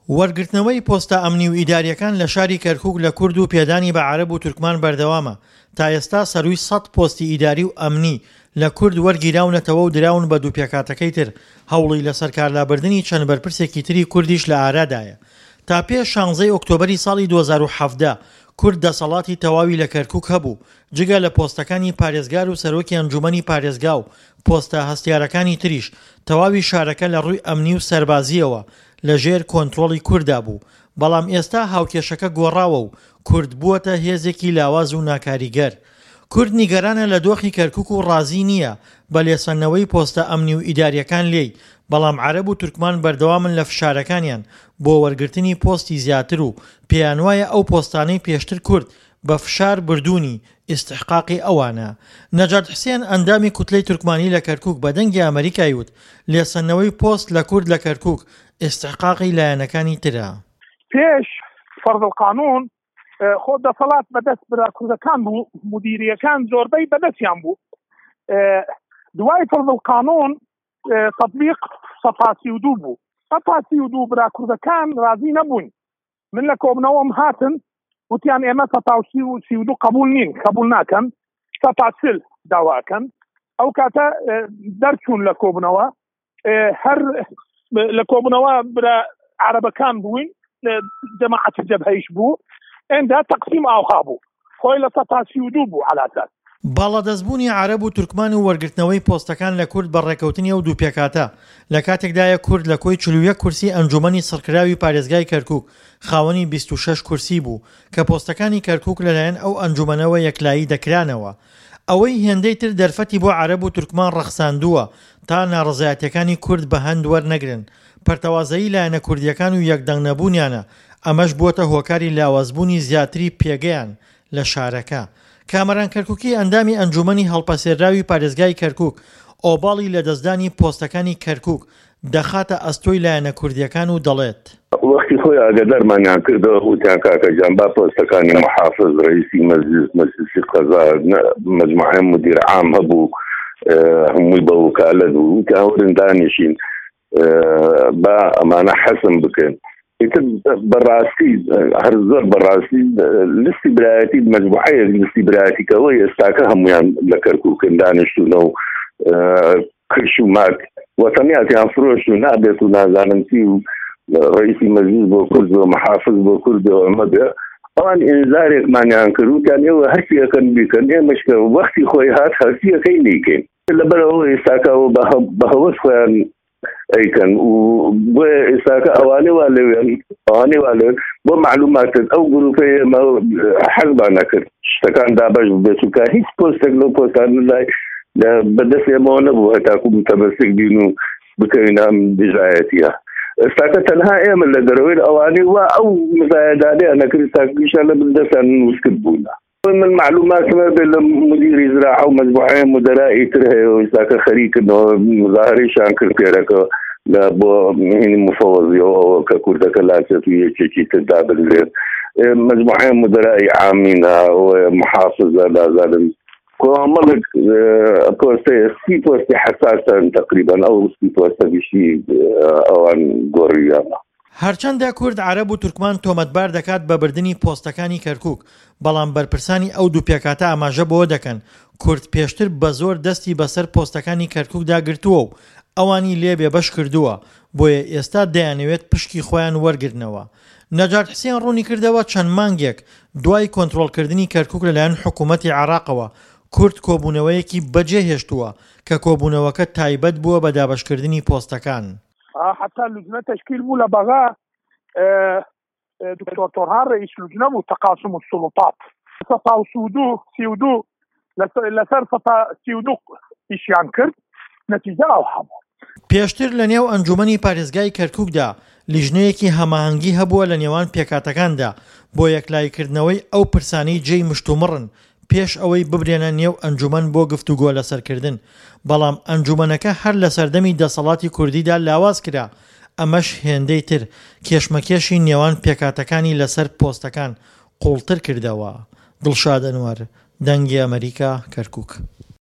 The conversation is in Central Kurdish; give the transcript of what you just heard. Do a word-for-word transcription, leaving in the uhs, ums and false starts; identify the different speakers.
Speaker 1: وەرگرتنەوەی پۆستە ئەمنی و ئیداریەکان لە شاری کەرکووک لە کورد و پێدانی بە عەرەب و تورکمان بەردەوامە. تا ئێستا سەرووی سەد پۆستی ئیداری و ئەمنی لە کورد وەرگیراونەتەوە و دراون بە دووپێکاتەکەی تر. هەوڵی لەسەر کارلابردننی چەند بەرپرسێکی تری کوردیش لە ئارادایە. تا پێش شانزەی ئۆکتۆبەری ساڵی دوو هەزار و حەڤدە کورد دەسەڵاتی تەواوی لە کەرکووک هەبوو، جگە لە پۆستەکانی پارێزگار و سەرۆکی ئەنجومەنی پارێزگا و پۆستە هەستیارەکانی تریش. تەواوی شارەکە لە ڕووی ئەمنی و سەربازیەوە لەژێر کۆنتڕۆڵی کووردا بوو. بەڵام ئێستا هاوکێشەکە گۆڕاوە و کورد بووەتە هێزێکی لاواز و ناکاریگەر. کورد نیگەرانە لە دۆخی کەرکووک و ڕازی نییە بە لێسەنەوەی پۆستە ئەمنی و ئیداریەکان لێی، بەڵام عەرەب و تورکمان بەردەوامن لە فشارەکانیان بۆ وەرگرتنی پۆستی زیاتر و پێیان وایە ئەو پۆستانەی پێشتر کورد بە فشار بردوونی ئیستحقاقی ئەوانە. نەجات حوسێن ئەندامی کوتلەی تورکمانی لە کەرکووک بە دەنگی ئەمریکای وت لێسەنەوەی پۆست لە کورد لە کەرکووک ئیستحقاقی لایەنەکانی ترە.
Speaker 2: پێش فەرض القانون خۆ دەسەڵات بەدەست برا کوردەکان بوو، مدیریەکان زۆربەی بەدەستیان بوو. دوای فەرض القانون تطبیق سەپاسی و دوو بوو. سەپاسی و دوو برا کوردەکان رازی نەبوون. من لە کۆبنەوەم هاتن وتیان ئێمە سەپاسی و سی و دوو قبول نین، قبول ناکەن، سەپاسل داواکەن. ئەو کاتە دەرچوون لە کۆبنەوە، هەر لە کۆبنەوە برا عەرەبەکان بووین، جەماعەت جەبهەیش بوو، ئێندا تەقسیم ئاوخا بوو، خۆی لە سەپاسی و دوو بوو علاسات.
Speaker 1: باڵادەستبوونی عەرەب و تورکمان و وەرگرتنەوەی پۆستەکان لە کورد بەڕێکەوتنی ئەو دوو پێکاتە لە کاتێکدایە کورد لە کۆی چل و یەک کورسی ئەنجومەنی سڕکراوی پارێزگای کەرکووک خاوەنی بیست و شەش کورسی بوو کە پۆستەکانی کەرکووک لەلایەن ئەو ئەنجومەنەوە یەکلایی دەکرانەوە. ئەوەی هێندەی تر دەرفەتی بۆ عەرەب و تورکمان ڕەخساندووە تا ناڕزایەتیەکانی کورد بە هەند وەرنەگرن. پەرتەوازایی لایەنە کوردیەکان و یەکدەنگ نەبوونیانە ئەمەش بووەتە هۆکاری لاوازبوونی زیاتری پێگەیان لە شارەکە. کامەران کەرکووکی ئەندامی ئەنجومەنی هەڵپەسێراوی پارێزگای کەرکووک ئۆباڵی لە دەستدانی پۆستەکانی کەرکووک دەخاتە ئەستۆی لایەنە کوردیەکان و دەڵێت
Speaker 3: وەختی خۆی ئاگادارمانیان کردەوە وتیان کاکەجان با پۆستەکانی محافظ ڕئیسی مەجلیس مەجلیسی قەزا مەجموعەی مدیر عام هەبوو هەمووی بە وکالەت بوو، وتیان ورن دانیشین با ئەمانە حەسم بکەن. بەڕاستی هەر زۆر بەڕاستی لستی برایەتی مەجموعەیەک لستی برایەتیکەوەی ئێستاکە هەمویان لە کەرکووکن دانیشتوونە و کرش و ماک وەتەنیاتیان فرۆشت و نابێت و نازانم چی و ڕئیسی مەجلیس بۆ کورد و محافظ بۆ کورد و ئەمە بێ ئەوان ئینزارێکمانیان کرد وتیان ئێوە هەرچیەکەن بیکەن ئێمەشکە وەختی خۆی هات هەرچیەکەی نیکەین لەبەرەوە ئێستاکەەوە بە هەوەس خۆیان ئەیکەن و بۆ ئێستاکە ئەوانێ وا لەوێن ئەوانێ وا لەوێن بۆ معلوماتت ئەو گروپەی ئێمە حەزمان نەکرد شتەکان دابەش بێت چونکە هیچ پۆستێک لەو پۆستانە لای بەدەست ئێمەوە نەبوو هەتاکو متەمەسک بین و بکەوین ئەم دژایەتیە. ئێستاکە تەنها ئێمە لە دەرەوەی ئەوانەی وا ئەو مزایەدانەیە نەکرد ئێستاکیشان لە بندەستان نووسکرد بوونا. من معلوماتمە بێت لە مدیری زراعە و مەجموعەی مدەرائی تر هەیە و ئێستاکە خەریکردنەوە مزاهرەیشان کرد پێرەکە لە بۆ هینی مفەوەزیەوە کە کوردەکە لاچێت و یەکێکی تر دابدرێت. مەجموعەی مدەرائی عامینە و محافظە لازانم کۆمەڵێک پۆستەیە سی پۆستی حەساسن تقریبا ئەو سی پۆستە بیشی ئەوان گۆڕیانە.
Speaker 1: هەرچەندە کورد عەرەب و تورکمان تۆمەتبار دەکات بە بردننی پۆستەکانی کەرکووک، بەڵام بەرپرسانی ئەو دوو پێکاتە ئاماژە بۆ دەکەن کورد پێشتر بە زۆر دەستی بەسەر پۆستەکانی کەرکووکدا گرتووە و ئەوانی لێ بێبەش کردووە، بۆیە ئێستا دەیانەوێت پشکی خۆیان وەرگرنەوە. نەجات حوسێن ڕوونی کردەوە چەند مانگێک دوای کۆنتڕۆڵکردنی کەرکووک لەلایەن حکوومەتی عێراقەوە کورد کۆبوونەوەیەکی بەجێهێشتووە کە کۆبوونەوەکە تایبەت بووە بە دابەشکردنی پۆستەکان.
Speaker 2: حتى اللجنة تشكيل بولا بغاء دكتور طرهان رئيس لجنة وتقاسم السلطات سطا وسودو سيودو لسر سطا سيودو إشيان كرد نتيجة أو حمو
Speaker 1: پێشتر لە نێو ئەنجومەنی پارێزگای کەرکووکدا لیژنەیەکی هەماهەنگی هەبووە لە نێوان پێکاتەکاندا بۆ یەکلایکردنەوەی ئەو پرسانەی جێی مشتومڕن پێش ئەوەی ببرێنە نێو ئەنجومەن بۆ گفتوگۆ لەسەرکردن، بەڵام ئەنجومەنەکە هەر لە سەردەمی دەسەڵاتی کوردیدا لاواز کرا. ئەمەش هێندەی تر کێشمەکێشی نێوان پێکاتەکانی لەسەر پۆستەکان قوڵتر کردەوە. دڵشاد ئەنوەر، دەنگی ئەمریکا، کەرکووک.